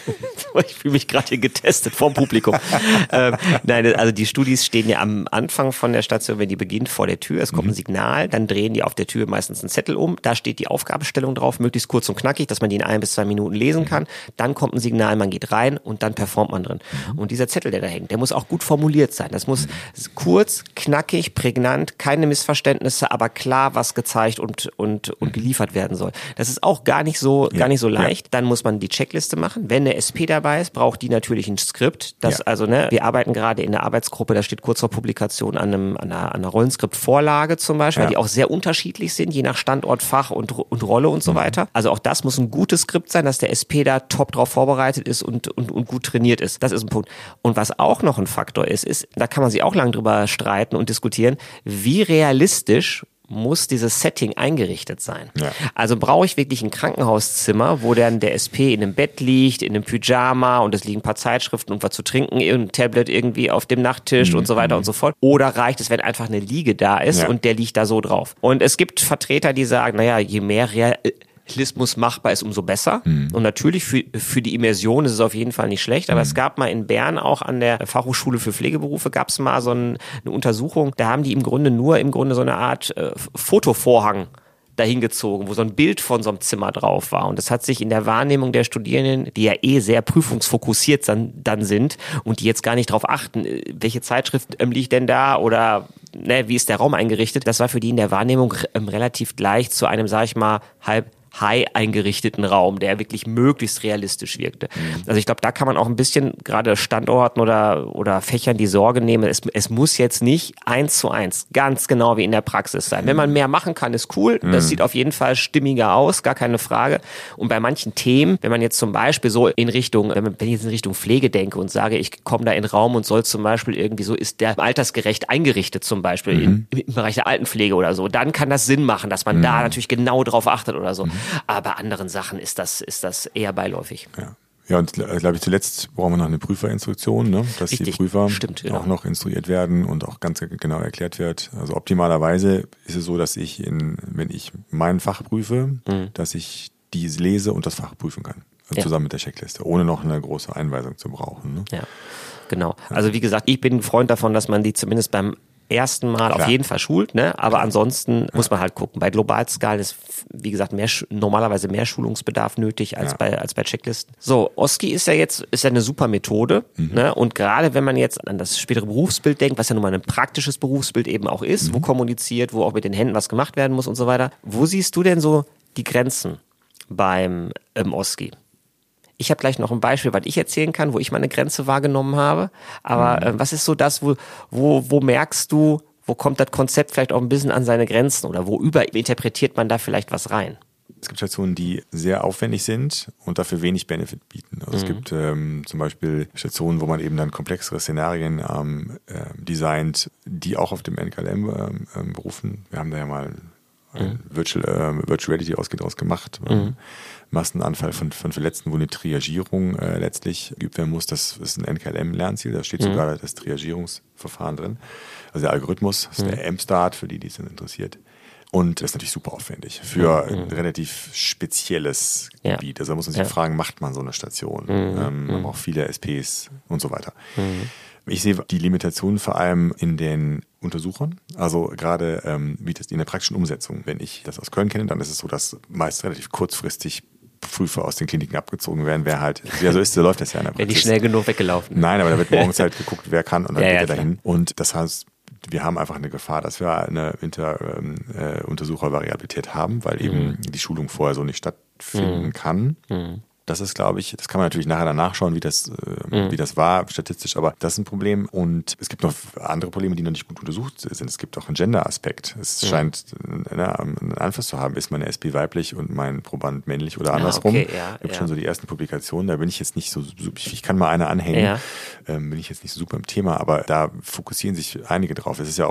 Ich fühle mich gerade hier getestet vom Publikum. ähm, nein, also die Studis stehen ja am Anfang von der Station, wenn die beginnt, vor der Tür. Es kommt Mhm. ein Signal, dann drehen die auf der Tür meistens einen Zettel um. Da steht die Aufgabenstellung drauf, möglichst kurz und knackig, dass man die in ein bis zwei Minuten lesen kann. Dann kommt ein Signal, man geht rein und dann performt man drin. Mhm. Und dieser Zettel, der da hängt, der muss auch gut formuliert sein. Das muss kurz, knackig, prägnant, keine Missverständnisse, aber klar, was gezeigt und, und, und geliefert werden soll. Das ist auch gar nicht so, Ja. gar nicht so leicht. Ja. Dann muss man die Checkliste machen. Wenn eine S P dabei ist, braucht die natürlich ein Skript. Das, Ja. also, ne, wir arbeiten gerade in der Arbeitsgruppe, da steht kurz vor Publikation an, einem, an einer, an einer Rollenskript-Vorlage zum Beispiel, Ja. die auch sehr unterschiedlich sind, je nach Standort, Fach und, und Rolle und so Mhm. weiter. Also auch das muss ein gutes Skript sein, dass der S P da top drauf vorbereitet ist und, und, und gut trainiert ist. Das ist ein Punkt. Und was auch noch ein Faktor ist, ist, da kann man sich auch lange drüber streiten und diskutieren, wie realistisch muss dieses Setting eingerichtet sein. Ja. Also brauche ich wirklich ein Krankenhauszimmer, wo dann der S P in einem Bett liegt, in einem Pyjama und es liegen ein paar Zeitschriften und was zu trinken, ein Tablet irgendwie auf dem Nachttisch Mhm. und so weiter und so fort. Oder reicht es, wenn einfach eine Liege da ist Ja. und der liegt da so drauf? Und es gibt Vertreter, die sagen, naja, je mehr Realismus machbar ist, umso besser. Mhm. Und natürlich für, für die Immersion ist es auf jeden Fall nicht schlecht, aber mhm. es gab mal in Bern auch an der Fachhochschule für Pflegeberufe gab es mal so ein, eine Untersuchung, da haben die im Grunde nur im Grunde so eine Art äh, Fotovorhang dahingezogen, wo so ein Bild von so einem Zimmer drauf war. Und das hat sich in der Wahrnehmung der Studierenden, die ja eh sehr prüfungsfokussiert dann, dann sind und die jetzt gar nicht drauf achten, welche Zeitschrift ähm, liegt denn da oder ne, wie ist der Raum eingerichtet, das war für die in der Wahrnehmung ähm, relativ gleich zu einem, sag ich mal, halb high eingerichteten Raum, der wirklich möglichst realistisch wirkte. Mhm. Also ich glaube, da kann man auch ein bisschen gerade Standorten oder oder Fächern die Sorge nehmen, es, es muss jetzt nicht eins zu eins ganz genau wie in der Praxis sein. Mhm. Wenn man mehr machen kann, ist cool. Mhm. Das sieht auf jeden Fall stimmiger aus, gar keine Frage. Und bei manchen Themen, wenn man jetzt zum Beispiel so in Richtung, wenn ich jetzt in Richtung Pflege denke und sage, ich komme da in den Raum und soll zum Beispiel irgendwie so, ist der altersgerecht eingerichtet zum Beispiel mhm. in, im Bereich der Altenpflege oder so, dann kann das Sinn machen, dass man mhm. da natürlich genau drauf achtet oder so. Mhm. Aber bei anderen Sachen ist das, ist das eher beiläufig. Ja. Ja, und glaube ich, zuletzt brauchen wir noch eine Prüferinstruktion, ne? Dass Richtig. die Prüfer Stimmt, genau. auch noch instruiert werden und auch ganz genau erklärt wird. Also optimalerweise ist es so, dass ich, in, wenn ich mein Fach prüfe, mhm. dass ich die lese und das Fach prüfen kann. Also ja. Zusammen mit der Checkliste, ohne noch eine große Einweisung zu brauchen. Ne? Ja, genau. Also wie gesagt, ich bin ein Freund davon, dass man die zumindest beim ersten Mal Klar. auf jeden Fall schult, ne? Aber Klar. ansonsten ja. muss man halt gucken. Bei Globalskalen ist, wie gesagt, mehr, normalerweise mehr Schulungsbedarf nötig als ja. bei als bei Checklisten. So, OSCE ist ja jetzt ist ja eine super Methode, mhm. ne? Und gerade wenn man jetzt an das spätere Berufsbild denkt, was ja nun mal ein praktisches Berufsbild eben auch ist, mhm. wo kommuniziert, wo auch mit den Händen was gemacht werden muss und so weiter. Wo siehst du denn so die Grenzen beim ähm, OSCE? Ich habe gleich noch ein Beispiel, was ich erzählen kann, wo ich meine Grenze wahrgenommen habe. Aber mhm. äh, was ist so das, wo, wo, wo merkst du, wo kommt das Konzept vielleicht auch ein bisschen an seine Grenzen oder wo überinterpretiert man da vielleicht was rein? Es gibt Stationen, die sehr aufwendig sind und dafür wenig Benefit bieten. Also mhm. es gibt ähm, zum Beispiel Stationen, wo man eben dann komplexere Szenarien ähm, äh, designt, die auch auf dem N K L M äh, äh, berufen. Wir haben da ja mal mhm. Virtual, äh, Virtual Reality ausgeht draus gemacht. Mhm. Massenanfall von, von Verletzten, wo eine Triagierung äh, letztlich geübt werden muss. Das ist ein N K L M-Lernziel, da steht mhm. sogar das Triagierungsverfahren drin. Also der Algorithmus, das ist mhm. der M-Start, für die, die es interessiert. Und das ist natürlich super aufwendig für mhm. ein relativ spezielles ja. Gebiet. Also da muss man sich ja. fragen, macht man so eine Station? Mhm. Ähm, man braucht viele S Ps und so weiter. Mhm. Ich sehe die Limitationen vor allem in den Untersuchern, also gerade ähm, wie das in der praktischen Umsetzung. Wenn ich das aus Köln kenne, dann ist es so, dass meist relativ kurzfristig Prüfer aus den Kliniken abgezogen werden, wer halt, ja so ist, so läuft das ja in der Praxis. Wenn die schnell genug weggelaufen. Nein, aber da wird morgens halt geguckt, wer kann und dann ja, geht ja, er dahin. Und das heißt, wir haben einfach eine Gefahr, dass wir eine Inter-Untersuchervariabilität äh, haben, weil eben mhm. die Schulung vorher so nicht stattfinden mhm. kann. Mhm. Das ist, glaube ich, das kann man natürlich nachher dann nachschauen, wie das, äh, mhm. wie das war statistisch, aber das ist ein Problem. Und es gibt noch andere Probleme, die noch nicht gut untersucht sind. Es gibt auch einen Gender-Aspekt. Es mhm. scheint ne, einen Einfluss zu haben, ist meine S P weiblich und mein Proband männlich oder andersrum. Ah, okay, ja, es gibt ja. schon so die ersten Publikationen, da bin ich jetzt nicht so, ich kann mal eine anhängen, ja. ähm, bin ich jetzt nicht so super im Thema, aber da fokussieren sich einige drauf. Es ist ja auch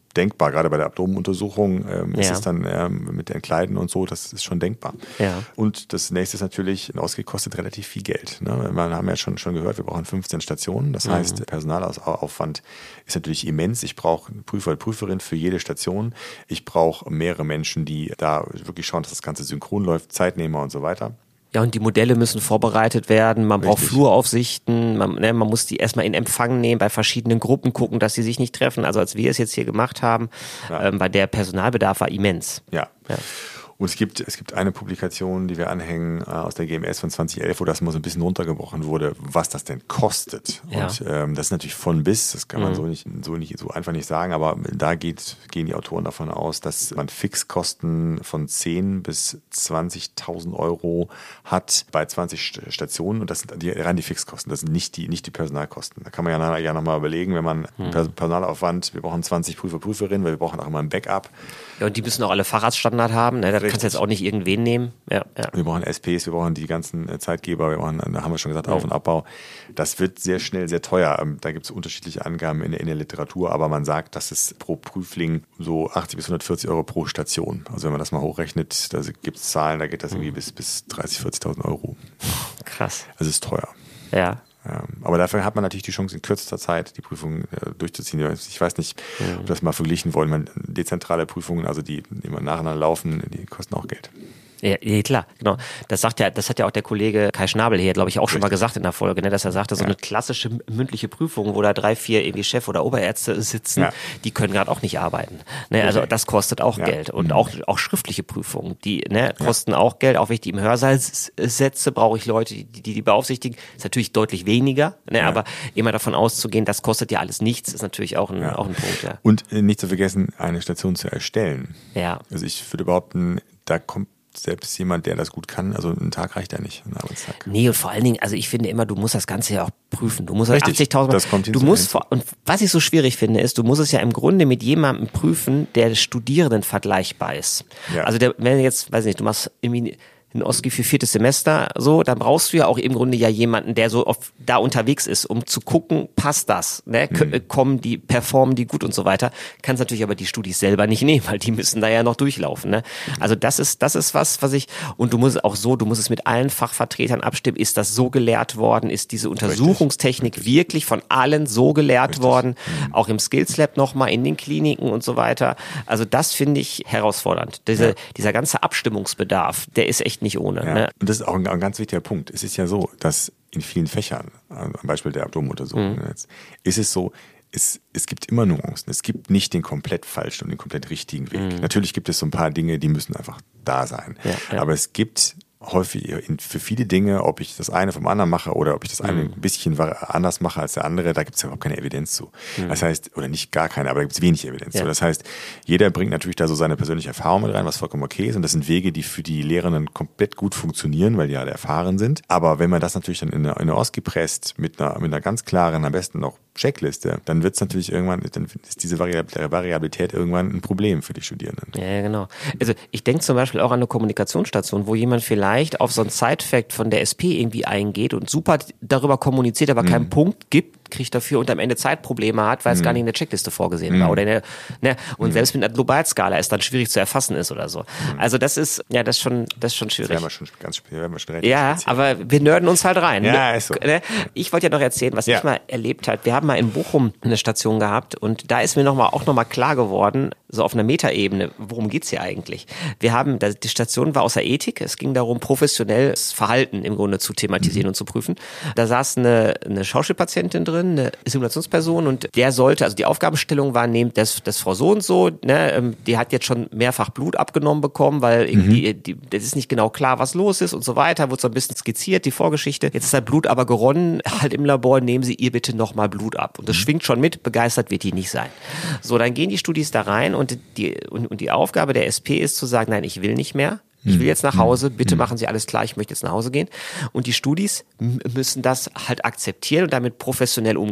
denkbar. Gerade bei der Abdomenuntersuchung ähm, Ja. ist es dann ähm, mit den Kleiden und so, das ist schon denkbar. Ja. Und das nächste ist natürlich, ein Ausgleich kostet relativ viel Geld. Ne? Wir haben ja schon, schon gehört, wir brauchen fünfzehn Stationen. Das Mhm. heißt, der Personalaufwand ist natürlich immens. Ich brauche einen Prüfer, eine Prüferin für jede Station. Ich brauche mehrere Menschen, die da wirklich schauen, dass das Ganze synchron läuft, Zeitnehmer und so weiter. Ja, und die Modelle müssen vorbereitet werden, man braucht Richtig. Fluraufsichten, man, ne, man muss die erstmal in Empfang nehmen, bei verschiedenen Gruppen gucken, dass sie sich nicht treffen. Also als wir es jetzt hier gemacht haben, Ja. ähm, weil der Personalbedarf war immens. Ja. Ja. Und es gibt, es gibt eine Publikation, die wir anhängen, äh, aus der G M S von zwanzig elf, wo das mal so ein bisschen runtergebrochen wurde, was das denn kostet. Ja. Und ähm, das ist natürlich von bis, das kann man Mhm. so nicht, so nicht, so einfach nicht sagen, aber da geht, gehen die Autoren davon aus, dass man Fixkosten von zehn bis zwanzigtausend Euro hat bei zwanzig St- Stationen, und das sind die, rein die Fixkosten, das sind nicht die, nicht die Personalkosten. Da kann man ja, nachher ja nochmal überlegen, wenn man Mhm. Pers- Personalaufwand, wir brauchen zwanzig Prüfer, Prüferinnen, weil wir brauchen auch immer ein Backup. Ja, und die müssen auch alle Fahrradstandard haben, ne? Da kannst du jetzt auch nicht irgendwen nehmen. Ja, ja. Wir brauchen S Ps, wir brauchen die ganzen äh, Zeitgeber, wir brauchen, da haben wir schon gesagt, Auf- und Abbau. Das wird sehr schnell sehr teuer. Ähm, Da gibt es unterschiedliche Angaben in der, in der Literatur, aber man sagt, dass es pro Prüfling so achtzig bis hundertvierzig Euro pro Station. Also wenn man das mal hochrechnet, da gibt es Zahlen, da geht das irgendwie bis, bis dreißig, vierzigtausend Euro. Krass. Also es ist teuer. Ja. Ähm, Aber dafür hat man natürlich die Chance, in kürzester Zeit die Prüfung äh, durchzuziehen. Ich weiß nicht, ob wir das mal verglichen wollen. Man, dezentrale Prüfungen, also die, die immer nacheinander laufen, die kosten auch Geld. Ja, ja, klar, genau. Das sagt ja, das hat ja auch der Kollege Kai Schnabel hier, glaube ich, auch schon mal Richtig. gesagt in der Folge, ne, dass er sagte, so Ja. eine klassische mündliche Prüfung, wo da drei, vier irgendwie Chef- oder Oberärzte sitzen, Ja. die können gerade auch nicht arbeiten. Ne, also Okay. das kostet auch Ja. Geld. Und Mhm. auch, auch schriftliche Prüfungen, die ne, kosten auch Geld. Auch wenn ich die im Hörsaal s- setze, brauche ich Leute, die die, die beaufsichtigen. Ist natürlich deutlich weniger, ne, Ja. aber immer davon auszugehen, das kostet ja alles nichts, ist natürlich auch ein, Ja. auch ein Punkt. Ja. Und äh, nicht zu vergessen, eine Station zu erstellen. Ja. Also ich würde behaupten, da kommt selbst jemand, der das gut kann, also ein Tag reicht ja nicht, ein Arbeitstag. Nee, und vor allen Dingen, also ich finde immer, du musst das Ganze ja auch prüfen. Du musst Richtig, achtzigtausend das kommt du hinzu, musst, hinzu. vor- und was ich so schwierig finde, ist, du musst es ja im Grunde mit jemandem prüfen, der Studierenden vergleichbar ist. Ja. Also der, wenn jetzt, weiß nicht, du machst irgendwie ein Oski für viertes Semester, so, dann brauchst du ja auch im Grunde ja jemanden, der so auf, da unterwegs ist, um zu gucken, passt das, ne? K- Mhm. kommen die, performen die gut und so weiter. Kannst natürlich aber die Studis selber nicht nehmen, weil die müssen da ja noch durchlaufen, ne? Also das ist, das ist was, was ich, und du musst auch so, du musst es mit allen Fachvertretern abstimmen, ist das so gelehrt worden, ist diese Untersuchungstechnik Richtig. wirklich von allen so gelehrt Richtig. worden, auch im Skills Lab nochmal in den Kliniken und so weiter. Also das finde ich herausfordernd. Diese, Ja. dieser ganze Abstimmungsbedarf, der ist echt nicht ohne, Ja. ne? Und das ist auch ein, ein ganz wichtiger Punkt. Es ist ja so, dass in vielen Fächern, am Beispiel der Abdomenuntersuchung Mhm. jetzt, ist es so, es, es gibt immer Nuancen. Es gibt nicht den komplett falschen und den komplett richtigen Weg. Natürlich gibt es so ein paar Dinge, die müssen einfach da sein. Ja, ja. Aber es gibt häufig in, für viele Dinge, ob ich das eine vom anderen mache oder ob ich das eine ein bisschen var- anders mache als der andere, da gibt es ja überhaupt keine Evidenz zu. Das heißt, oder nicht gar keine, aber da gibt es wenig Evidenz Ja. zu. Das heißt, jeder bringt natürlich da so seine persönliche Erfahrung mit rein, was vollkommen okay ist. Und das sind Wege, die für die Lehrenden komplett gut funktionieren, weil die alle erfahren sind. Aber wenn man das natürlich dann in eine, in eine Oski presst, mit einer, mit einer ganz klaren, am besten noch Checkliste, dann wird es natürlich irgendwann, dann ist diese Variab- Variabilität irgendwann ein Problem für die Studierenden. Ja, ja, genau. Also ich denke zum Beispiel auch an eine Kommunikationsstation, wo jemand vielleicht auf so ein Side-Fact von der S P irgendwie eingeht und super darüber kommuniziert, aber keinen Punkt gibt, kriegt dafür und am Ende Zeitprobleme hat, weil es gar nicht in der Checkliste vorgesehen war. Oder in der, ne, und selbst mit einer Globalskala es dann schwierig zu erfassen ist oder so. Also das ist, ja, das ist schon, das ist schon Das schwierig. werden wir schon ganz werden wir schon relativ Ja, speziell. aber wir nerden uns halt rein. Ja, ne? ist so. Ne? Ich wollte ja noch erzählen, was Ja. ich mal erlebt habe. Wir haben mal in Bochum eine Station gehabt und da ist mir noch mal, auch nochmal klar geworden, so auf einer Metaebene, worum geht's hier eigentlich? Wir haben, die Station war aus der Ethik, es ging darum, professionelles Verhalten im Grunde zu thematisieren Mhm. und zu prüfen. Da saß eine, eine Schauspielpatientin drin, eine Simulationsperson und der sollte, also die Aufgabenstellung war, nehmt das, das Frau so und so, ne, ähm, die hat jetzt schon mehrfach Blut abgenommen bekommen, weil irgendwie, Mhm. die, das ist nicht genau klar, was los ist und so weiter, wurde so ein bisschen skizziert, die Vorgeschichte. Jetzt ist das Blut aber geronnen, halt im Labor, nehmen Sie ihr bitte nochmal Blut ab. Und das schwingt schon mit, begeistert wird die nicht sein. So, dann gehen die Studis da rein und die, und, und die Aufgabe der S P ist zu sagen, nein, ich will nicht mehr. Ich will jetzt nach Hause, bitte machen Sie alles klar, ich möchte jetzt nach Hause gehen. Und die Studis m- müssen das halt akzeptieren und damit professionell umgehen.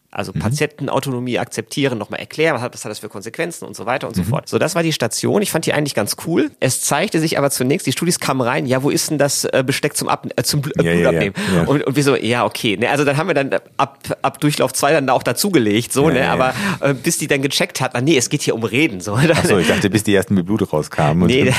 Also mhm. Patientenautonomie akzeptieren, nochmal erklären, was hat, was hat das für Konsequenzen und so weiter und mhm. so fort. So, das war die Station. Ich fand die eigentlich ganz cool. Es zeigte sich aber zunächst, die Studis kamen rein, ja, wo ist denn das äh, Besteck zum, Ab äh, zum Bl- ja, Blutabnehmen? Ja, ja. Und, und wir so, ja, okay. Ne, also dann haben wir dann ab, ab Durchlauf zwei dann da auch dazugelegt, so, ja, ne, ja, aber äh, bis die dann gecheckt hat, na, nee, es geht hier um Reden. So. Achso, ich dachte, bis die ersten mit Blut rauskamen. Und nee,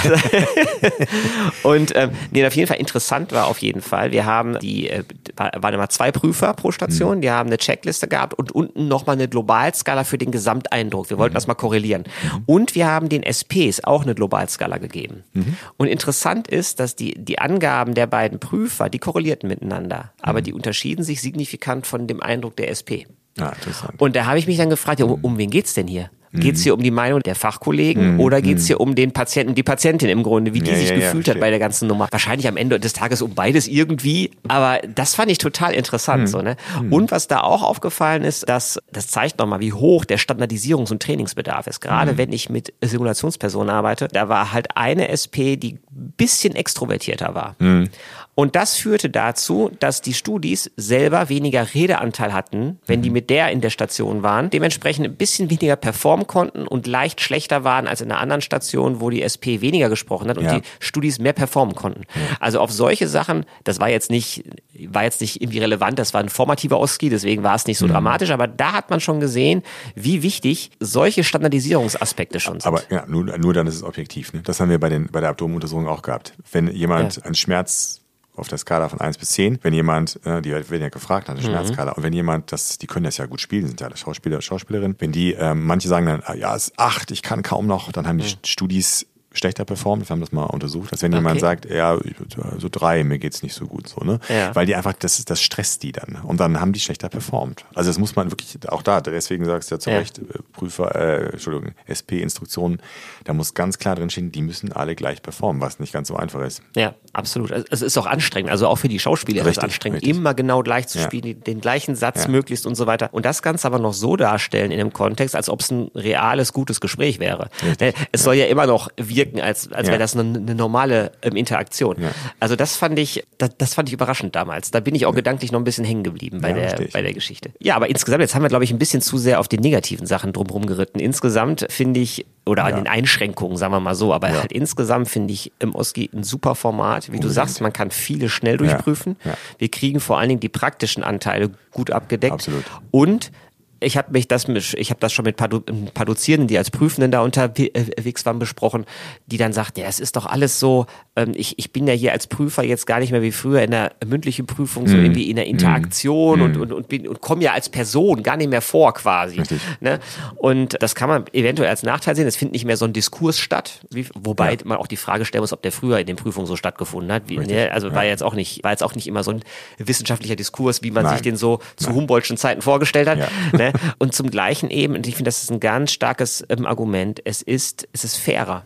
und ähm, nee, auf jeden Fall interessant war auf jeden Fall, wir haben die, äh, waren immer zwei Prüfer pro Station, mhm. die haben eine Checkliste gehabt und unten nochmal eine Globalskala für den Gesamteindruck. Wir wollten mhm. das mal korrelieren. Mhm. Und wir haben den S Ps auch eine Globalskala gegeben. Mhm. Und interessant ist, dass die, die Angaben der beiden Prüfer, die korrelierten miteinander, mhm. aber die unterschieden sich signifikant von dem Eindruck der S P. Ja, interessant. Und da habe ich mich dann gefragt, ja, um, um wen geht's denn hier? Geht es hier um die Meinung der Fachkollegen mm, oder geht es hier um den Patienten, die Patientin im Grunde, wie die ja, sich ja, gefühlt ja, hat bei der ganzen Nummer? Wahrscheinlich am Ende des Tages um beides irgendwie, aber das fand ich total interessant. Mm. So, ne? Mm. Und was da auch aufgefallen ist, dass das zeigt nochmal, wie hoch der Standardisierungs- und Trainingsbedarf ist. Gerade mm. wenn ich mit Simulationspersonen arbeite, da war halt eine S P, die ein bisschen extrovertierter war. Mm. Und das führte dazu, dass die Studis selber weniger Redeanteil hatten, wenn die mit der in der Station waren, dementsprechend ein bisschen weniger performen konnten und leicht schlechter waren als in einer anderen Station, wo die S P weniger gesprochen hat und ja. die Studis mehr performen konnten. Ja. Also auf solche Sachen, das war jetzt nicht, war jetzt nicht irgendwie relevant, das war ein formativer Oski, deswegen war es nicht so mhm. dramatisch, aber da hat man schon gesehen, wie wichtig solche Standardisierungsaspekte schon sind. Aber ja, nur, nur dann ist es objektiv. Ne? Das haben wir bei, den, bei der Abdomenuntersuchung auch gehabt. Wenn jemand ja. einen Schmerz auf der Skala von eins bis zehn, wenn jemand, äh, die werden ja gefragt nach der mhm. Schmerzskala, und wenn jemand, das, die können das ja gut spielen, sind ja alle Schauspieler, Schauspielerinnen, wenn die, ähm, manche sagen dann, ah, ja, es ist acht, ich kann kaum noch, dann haben die mhm. Studis schlechter performt, wir haben das mal untersucht, als wenn okay. jemand sagt, ja, so drei, mir geht's nicht so gut, so, ne? Ja. Weil die einfach, das, das stresst die dann. Und dann haben die schlechter performt. Also das muss man wirklich, auch da, deswegen sagst du ja zu Recht, ja. Prüfer, äh, Entschuldigung, S P-Instruktionen, da muss ganz klar drin stehen, die müssen alle gleich performen, was nicht ganz so einfach ist. Ja, absolut. Es ist auch anstrengend, also auch für die Schauspieler richtig, ist es anstrengend, richtig. immer genau gleich zu ja. spielen, den gleichen Satz ja. möglichst und so weiter. Und das Ganze aber noch so darstellen in einem Kontext, als ob es ein reales, gutes Gespräch wäre. Richtig. Es ja. soll ja immer noch wirken, als, als ja. wäre das eine, eine normale ähm, Interaktion. Ja. Also das fand ich, das, das fand ich überraschend damals. Da bin ich auch ja. gedanklich noch ein bisschen hängen geblieben bei, ja, der, bei der Geschichte. Ja, aber insgesamt, jetzt haben wir, glaube ich, ein bisschen zu sehr auf die negativen Sachen drumherum geritten. Insgesamt finde ich, oder an ja. den Einschränkungen, sagen wir mal so, aber ja. halt insgesamt finde ich im Oski ein super Format. Wie Unbedingt. du sagst, man kann viele schnell durchprüfen. Ja. Ja. Wir kriegen vor allen Dingen die praktischen Anteile gut abgedeckt. Absolut. Und ich habe mich das mit, ich habe das schon mit ein paar, Do, ein paar Dozierenden, die als Prüfenden da unterwegs waren, besprochen, die dann sagten, ja, es ist doch alles so, ähm, ich, ich bin ja hier als Prüfer jetzt gar nicht mehr wie früher in der mündlichen Prüfung, so mm. irgendwie in der Interaktion mm. und, und, und, bin, und komme ja als Person gar nicht mehr vor quasi. Ne? Und das kann man eventuell als Nachteil sehen, es findet nicht mehr so ein Diskurs statt, wie, wobei ja. man auch die Frage stellen muss, ob der früher in den Prüfungen so stattgefunden hat. Wie, ne? Also ja. war jetzt auch nicht, war jetzt auch nicht immer so ein wissenschaftlicher Diskurs, wie man Nein. sich den so zu Nein. Humboldtschen Zeiten vorgestellt hat. Ja. Ne? Und zum Gleichen eben, und ich finde, das ist ein ganz starkes ähm, Argument, es ist, es ist fairer.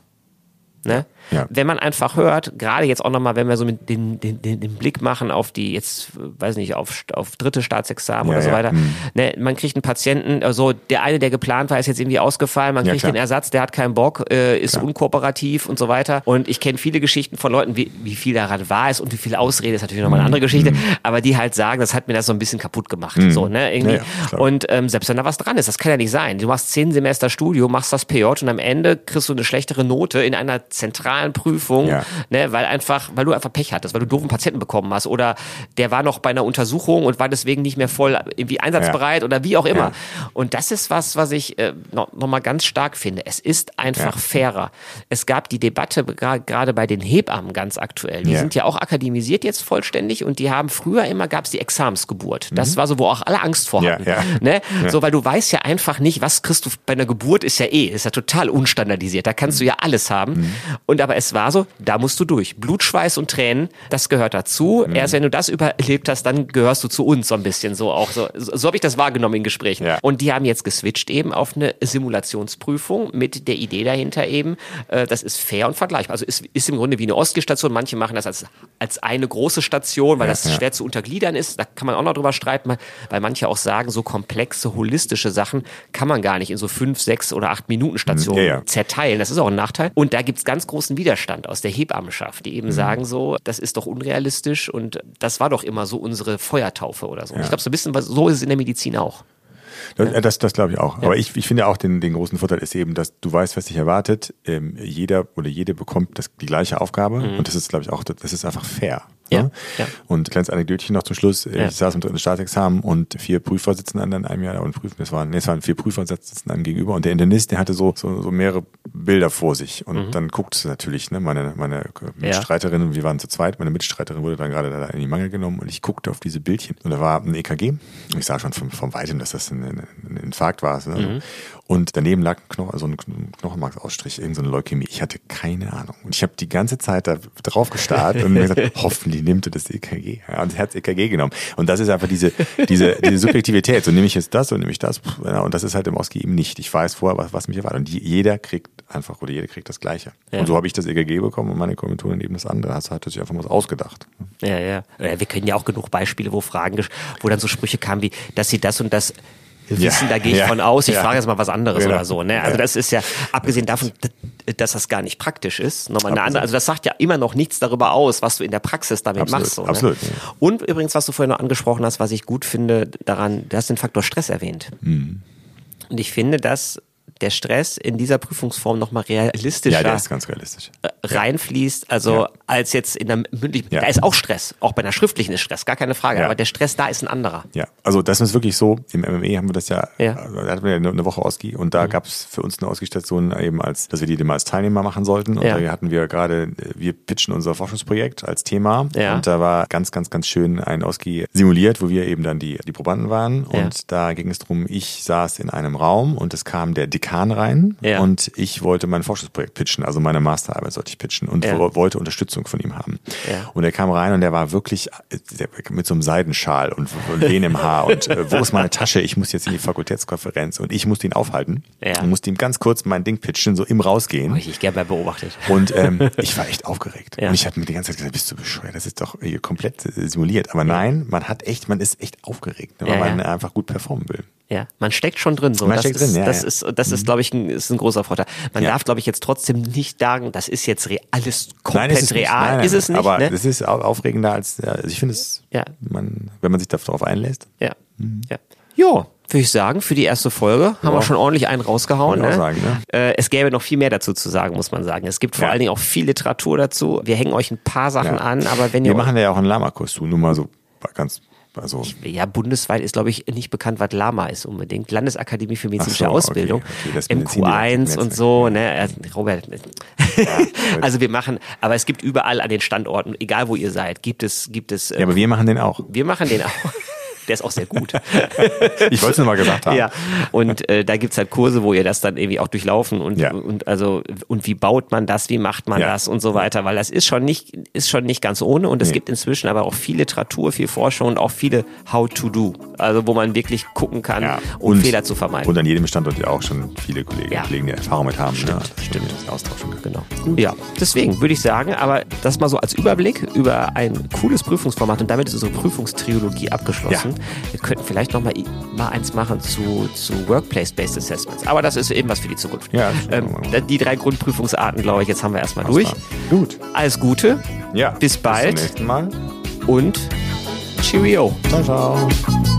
Ne? Ja. Wenn man einfach hört, gerade jetzt auch nochmal, wenn wir so mit den, den, den, den Blick machen auf die, jetzt, weiß nicht, auf, auf dritte Staatsexamen ja, oder so ja. weiter, hm. ne, man kriegt einen Patienten, also der eine, der geplant war, ist jetzt irgendwie ausgefallen, man kriegt ja, den Ersatz, der hat keinen Bock, äh, ist klar. unkooperativ und so weiter. Und ich kenne viele Geschichten von Leuten, wie, wie viel daran wahr ist und wie viel Ausrede ist natürlich nochmal eine andere Geschichte, hm. aber die halt sagen, das hat mir das so ein bisschen kaputt gemacht. Hm. So, ne, irgendwie. Ja, ja, und ähm, selbst wenn da was dran ist, das kann ja nicht sein. Du machst zehn Semester Studium, machst das P J und am Ende kriegst du eine schlechtere Note in einer zentralen Prüfung, ja. ne, weil einfach, weil du einfach Pech hattest, weil du doofen Patienten bekommen hast oder der war noch bei einer Untersuchung und war deswegen nicht mehr voll irgendwie einsatzbereit ja. oder wie auch immer. Ja. Und das ist was, was ich äh, noch, noch mal ganz stark finde. Es ist einfach ja. fairer. Es gab die Debatte gerade bei den Hebammen ganz aktuell. Die ja. sind ja auch akademisiert jetzt vollständig und die haben früher immer, gab es die Examensgeburt. Das mhm. war so, wo auch alle Angst vor hatten. Ja, ja. Ne? Ja. So, weil du weißt ja einfach nicht, was kriegst du bei einer Geburt, ist ja eh, ist ja total unstandardisiert. Da kannst mhm. du ja alles haben. Mhm. Und aber es war so, da musst du durch. Blut, Schweiß und Tränen, das gehört dazu. Mhm. Erst wenn du das überlebt hast, dann gehörst du zu uns so ein bisschen so auch. So, so, so habe ich das wahrgenommen in Gesprächen. Ja. Und die haben jetzt geswitcht eben auf eine Simulationsprüfung mit der Idee dahinter eben, äh, das ist fair und vergleichbar. Also ist, ist im Grunde wie eine Oski-Station. Manche machen das als, als eine große Station, weil ja, das ja. schwer zu untergliedern ist. Da kann man auch noch drüber streiten, weil manche auch sagen, so komplexe, holistische Sachen kann man gar nicht in so fünf, sechs oder acht Minuten Stationen ja, ja. zerteilen. Das ist auch ein Nachteil. Und da gibt's ganz großen Widerstand aus der Hebammenschaft, die eben mhm. sagen so, das ist doch unrealistisch und das war doch immer so unsere Feuertaufe oder so. Ja. Ich glaube, so ein bisschen so ist es in der Medizin auch. Das, ja. das, das glaube ich auch. Ja. Aber ich, ich finde auch, den, den großen Vorteil ist eben, dass du weißt, was dich erwartet. Ähm, jeder oder jede bekommt das, die gleiche Aufgabe. Mhm. Und das ist, glaube ich, auch, das ist einfach fair. Ja. Ja. Und ein kleines Anekdötchen noch zum Schluss. Ja. Ich saß im dritten Staatsexamen und vier Prüfer sitzen an einem Jahr und prüfen. Es waren, nee, es waren vier Prüfer sitzen einem gegenüber. Und der Internist, der hatte so, so, so mehrere Bilder vor sich. Und mhm. dann guckt es natürlich, ne, meine, meine Mitstreiterin, ja. wir waren zu zweit, meine Mitstreiterin wurde dann gerade da in die Mangel genommen und ich guckte auf diese Bildchen. Und da war ein E K G. Und ich sah schon vom, vom Weitem, dass das ein, ein Infarkt war. Ne? Mhm. Und daneben lag ein Knochen, also ein Knochenmarksausstrich, irgendeine so Leukämie. Ich hatte keine Ahnung. Und ich habe die ganze Zeit da drauf gestarrt und mir gesagt, hoffentlich nimmt er das E K G. Ja, und das Herz-E K G genommen. Und das ist einfach diese, diese, diese Subjektivität. So nehme ich jetzt das und nehme ich das. Und das ist halt im Oski eben nicht. Ich weiß vorher, was, was mich erwartet. Und jeder kriegt einfach, oder jeder kriegt das Gleiche. Ja. Und so habe ich das E K G bekommen und meine Kommilitonin eben das andere. Das hat sich einfach mal ausgedacht. Ja, ja. Wir können ja auch genug Beispiele, wo Fragen, wo dann so Sprüche kamen wie, dass sie das und das wissen, ja, da gehe ich ja, von aus, ich ja. frage jetzt mal was anderes genau. oder so. Ne? Also das ist ja, abgesehen davon, dass das gar nicht praktisch ist, nochmal eine andere, also das sagt ja immer noch nichts darüber aus, was du in der Praxis damit absolut, machst. So, absolut. Ne? Und übrigens, was du vorhin noch angesprochen hast, was ich gut finde daran, du hast den Faktor Stress erwähnt. Mhm. Und ich finde, dass der Stress in dieser Prüfungsform nochmal realistischer ja, der ist ganz realistisch. reinfließt, also ja. als jetzt in der mündlichen, ja. da ist auch Stress, auch bei einer schriftlichen ist Stress, gar keine Frage, ja. aber der Stress da ist ein anderer. Ja, also das ist wirklich so, im M M E haben wir das ja, ja. da hatten wir ja eine Woche Oski und da mhm. gab es für uns eine Oski-Station eben als, dass wir die mal als Teilnehmer machen sollten und ja. da hatten wir gerade, wir pitchen unser Forschungsprojekt als Thema ja. und da war ganz, ganz, ganz schön ein Oski simuliert, wo wir eben dann die, die Probanden waren und ja. da ging es darum, ich saß in einem Raum und es kam der Dekan rein ja. und ich wollte mein Forschungsprojekt pitchen, also meine Masterarbeit sollte ich pitchen und ja. wollte Unterstützung von ihm haben. Ja. Und er kam rein und der war wirklich der, mit so einem Seidenschal und, und Lehne im Haar und äh, wo ist meine Tasche? Ich muss jetzt in die Fakultätskonferenz und ich musste ihn aufhalten ja. und musste ihm ganz kurz mein Ding pitchen, so im Rausgehen. Oh, ich gerne mal beobachtet. Und ähm, ich war echt aufgeregt. Ja. Und ich habe mir die ganze Zeit gesagt, bist du bescheuert? Das ist doch hier komplett äh, simuliert. Aber nein, man hat echt, man ist echt aufgeregt, ne, weil ja, ja. man einfach gut performen will. Ja, man steckt schon drin. So. Man das steckt ist, drin, ja. Das ja. ist, das ist, glaube ich, ein, ist ein großer Vorteil. Man ja. darf, glaube ich, jetzt trotzdem nicht sagen, das ist jetzt re- alles komplett nein, ist es real. Nicht. Nein, nein, ist es nicht. Aber ne? es ist aufregender als, also ich finde es, ja. man, wenn man sich darauf einlässt. Ja. Mhm. ja. Jo, würde ich sagen, für die erste Folge haben ja. wir schon ordentlich einen rausgehauen. Ne? Ne? Sagen, ne? Äh, es gäbe noch viel mehr dazu zu sagen, muss man sagen. Es gibt vor ja. allen Dingen auch viel Literatur dazu. Wir hängen euch ein paar Sachen ja. an, aber wenn wir ihr... Wir machen ja auch einen Lama-Kurs zu, nur mal so ganz... Also ich, ja, bundesweit ist, glaube ich, nicht bekannt, was Lama ist unbedingt. Landesakademie für medizinische so, Ausbildung, okay, okay, M Q eins und so, ne, Robert. Ja, also wir machen, aber es gibt überall an den Standorten, egal wo ihr seid, gibt es, gibt es. Ja, aber wir machen den auch. Wir machen den auch. Der ist auch sehr gut. Ich wollte es nur mal gesagt haben. Ja. Und äh, da gibt's halt Kurse, wo ihr das dann irgendwie auch durchlaufen und, ja. und also und wie baut man das, wie macht man ja. das und so weiter, weil das ist schon nicht ist schon nicht ganz ohne und es nee. gibt inzwischen aber auch viel Literatur, viel Forschung und auch viele How to do, also wo man wirklich gucken kann, ja. um und, Fehler zu vermeiden. Und an jedem Standort ja auch schon viele Kolleginnen und ja. Kollegen, die Erfahrung mit haben. Stimmt, ne? stimmt. Das austauschen können. Genau. Gut. Ja, deswegen würde ich sagen, aber das mal so als Überblick über ein cooles Prüfungsformat und damit ist unsere Prüfungstriologie abgeschlossen. Ja. Wir könnten vielleicht noch mal, mal eins machen zu, zu Workplace-Based Assessments. Aber das ist eben was für die Zukunft. Ja, ähm, die drei Grundprüfungsarten, glaube ich, jetzt haben wir erstmal das durch. War. Gut. Alles Gute. Ja. Bis bald. Bis zum nächsten Mal. Und Cheerio. Ciao, ciao.